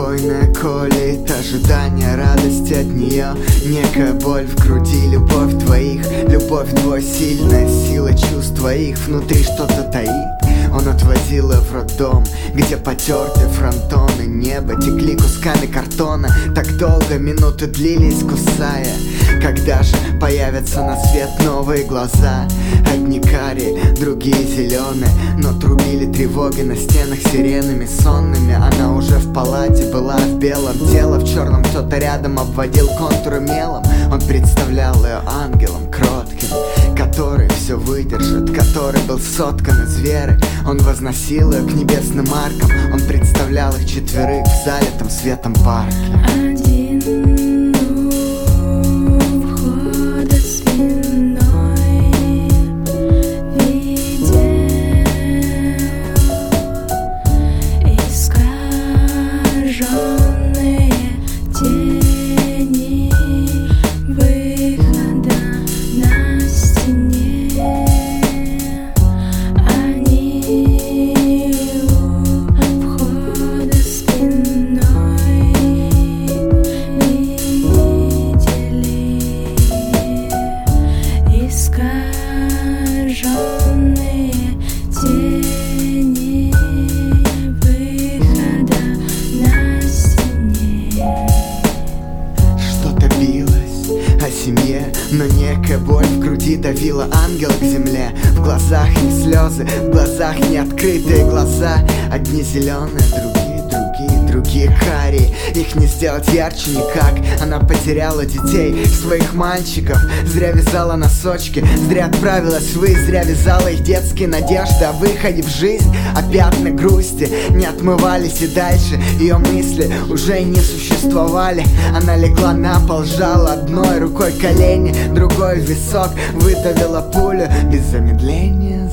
Беспокойная колет ожидание, радость от нее, некая боль в груди, любовь твоих, любовь твой, сильная сила чувств твоих, внутри что-то таит. Он отвозил ее в роддом, где потертые фронтоны неба текли кусками картона. Так долго минуты длились, кусая. Когда же появятся на свет новые глаза? Одни карие, другие зеленые, но трубили тревоги на стенах сиренами сонными. Она уже в палате была в белом, тело в черном, кто-то рядом обводил контуры мелом. Он представлял ее ангелом кротким, который все выдержит, который был соткан из веры. Он возносил ее к небесным аркам. Он представлял их четверых в залитом светом парке. Один у входа спиной видел искаженные тени выхода на стене. Но некая боль в груди давила ангела к земле. В глазах не слезы, в глазах не открытые глаза. Одни зеленые, другие карие. Их не сделать ярче никак. Она потеряла детей, своих мальчиков. Зря вязала носочки, зря отправилась ввысь. Зря вязала их детские надежды о выходе в жизнь. А пятна грусти не отмывались, и дальше ее мысли уже не существовали. Она легла на пол, сжала одной рукой колени, другой в висок, выдавила пулю. Без замедления,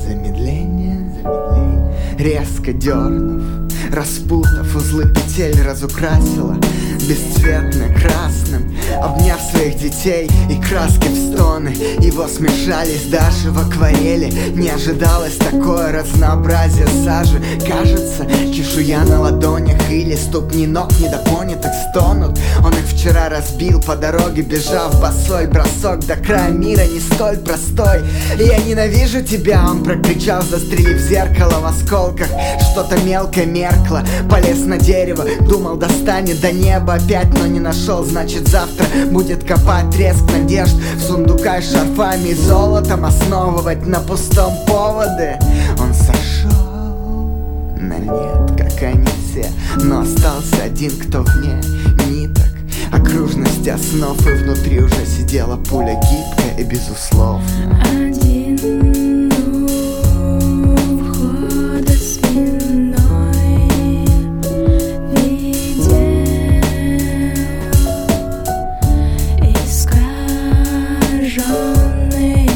резко дернув, распутав узлы петель, разукрасила бесцветно красным, обняв своих детей, и краски в стоны его смешались даже в акварели. Не ожидалось такое разнообразие сажи. Кажется, чешуя на ладонях или ступни ног недопонятых стонут. Он их вчера разбил по дороге, бежав босой. Бросок до края мира не столь простой. Я ненавижу тебя, он прокричал, застрелив зеркало в осколках. Что-то мелкое меркло, полез на дерево, думал достанет до неба опять, но не нашел. Значит, завтра будет копать треск надежд в сундуках с шарфами и золотом, основывать на пустом поводы. Он сошел на нет, как они все, но остался один, кто вне ниток окружности основ, и внутри уже сидела пуля гибкая и безусловно. Один у входа спиной видел искаженные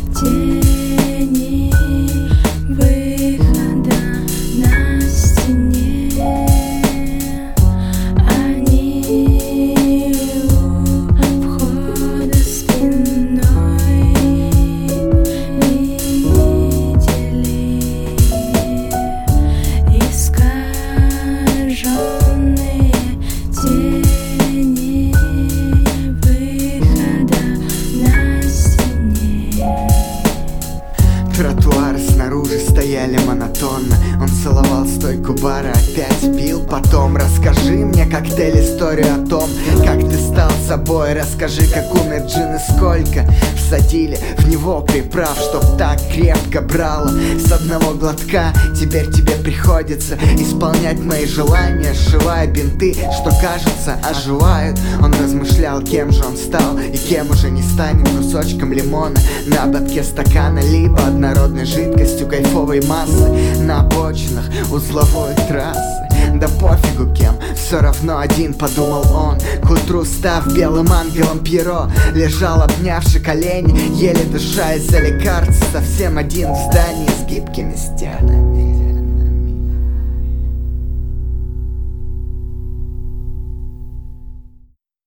тени выхода на стене. Они у входа спиной видели искаженные тени выхода на стене. Тротуары снаружи стояли монотонно. Он целовал стойку бара, опять пил. Потом расскажи мне, коктейль, историю о том, как ты стал собой. Расскажи, как умер Джин и сколько всадили в него приправ, чтоб так крепко брало с одного глотка. Теперь тебе приходится исполнять мои желания, сшивая бинты, что, кажется, оживают. Он размышлял, кем же он стал и кем уже не станет. Кусочком лимона на ободке стакана, либо однородной жидкостью кайфовой массы на обочинах узловой трассы. Да пофигу кем, все равно один, подумал он. К утру, став белым ангелом, Пьеро лежал, обнявши колени, еле дыша из-за лекарств. Совсем один в здании с гибкими стенами.